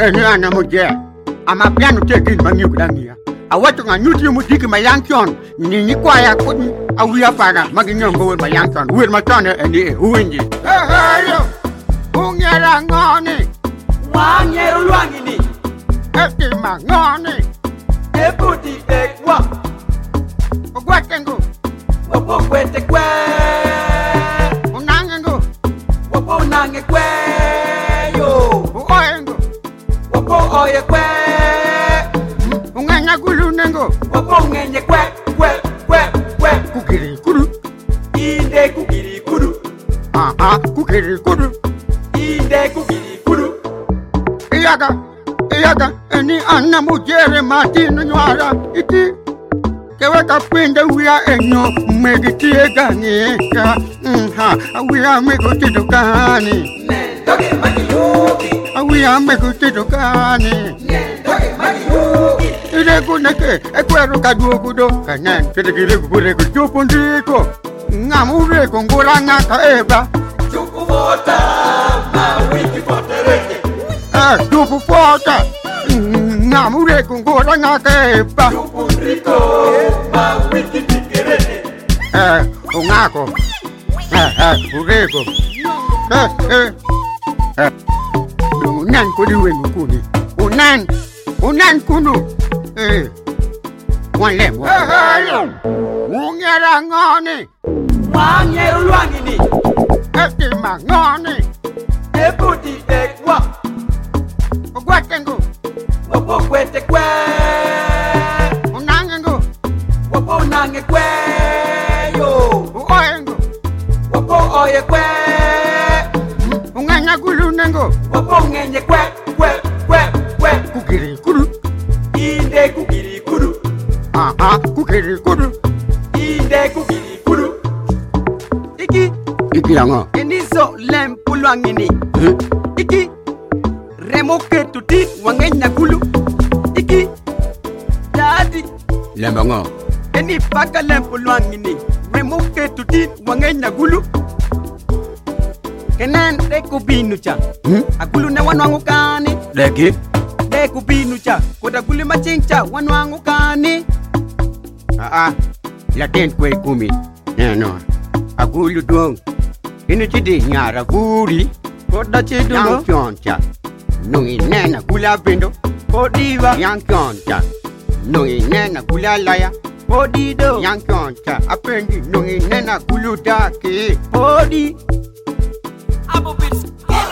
ana moje. Ama piano taking manyu kudangia. Awatu nga nyuti muziki mayankion ni kwa ya kuni awia para maginyongo mayankion wir matana eni uwinji. Yo. Ungera ngoni. Wanyeru lwangini. Eti mangoni. Ebuti ekwa. Ogwatengo. Wopo kwete kwe. Unangengo. Wopo unange kwe yo. Oyengo. Wopo oye kwe. Unganya gulu nengo. Wopo ngenye kwe. Kukiri kudu. Inde kukiri kudu. Kukiri kudu. Inde kukiri kudu. Iyaga, eni anna mujere matino nyara iti. Keweka pinde wia enyo megiti eganyeka. Wia meguti dukani. Nendoge magiyuki. Wia meguti dukani. Nendoge magiyuki. Ide kuneke ekweru kaduokudo. Kanan kidegire kukure kuchupundiko. Ngamure kongura ngaka eba. Chukubota ma wiki potereke. Dupu fota. Ngamure kongura ngaka eba. Chukundriko ma wiki tikereke. Ungako. Ureko. Unan kudi wengu kuni. Unan kunu. Wan lem. Ungera ngoni. Wanyeru lwangini. Eti mangoni. Ebuti ekwa. Ogwatengo. Wopo kwete kwe. Unangengo. Wopo unange kwe yo. Oyengo. Wopo oye kwe. Unganya gulu nengo. Wopo ngenye kwe. Kukiri kudu. Inde kukiri kudu. Kukiri kudu. Inde kukiri kudu. Iki yango. Enizo lempu lwangini. Iki remoke tuti wangenya kulu. Iki dadi Lembango. eni paka lempu lwangini. Remoke tuti wangenya kulu. Kenen deku binucha. Agulu ne wanwangu kani. Leki. Deku binucha. Koda guli machincha wanwangu kani. Laten kwe kumi. No. Agulu dong. Ini chidi nyara guri. Koda chidu Yang no. choncha. Nungi nena gula bindo. Kodiva. Yang choncha. Nungi nena gula laya. Kodido. Yang choncha. Apendi nungi nena gulu daki. Kodi. Abo bits.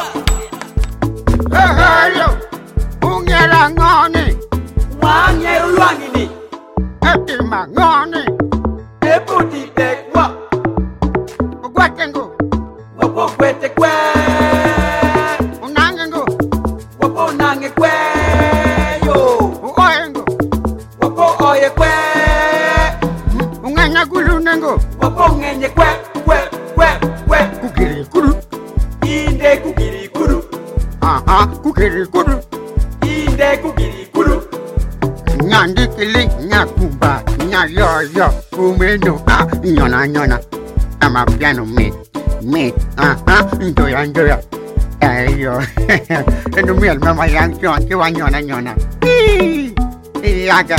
Yo. Ungera ngoni. Wanyeru lwangini. Eti mangoni. Ebuti ekwa. Ogwatengo. Wopo kwete kwe. Unangengo. Wopo unange kwe yo. Oyengo. Wopo oye kwe. Unganya gulu nengo. Wopo ngenye kwe. Kukiri kudu. Inde kukiri kudu. Kukiri kudu. Inde kukiri kudu. Nyandikili nyakumba nyayoyo kumeno nyona ama piano me enjoya ayo eno miel mama yang chon ke nyona iyaga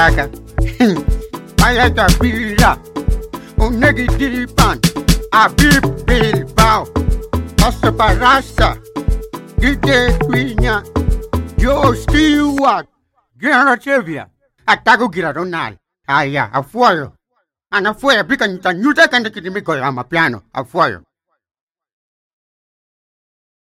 ayata pira unegi diripan abib bilbao pasaparasa gide kwinya Joe Stewart Generatevia. Atago giradonal. Aya, afuoyo. Anafuoyo pika nyuta kanda kidimiko ya mapiano. Afuoyo.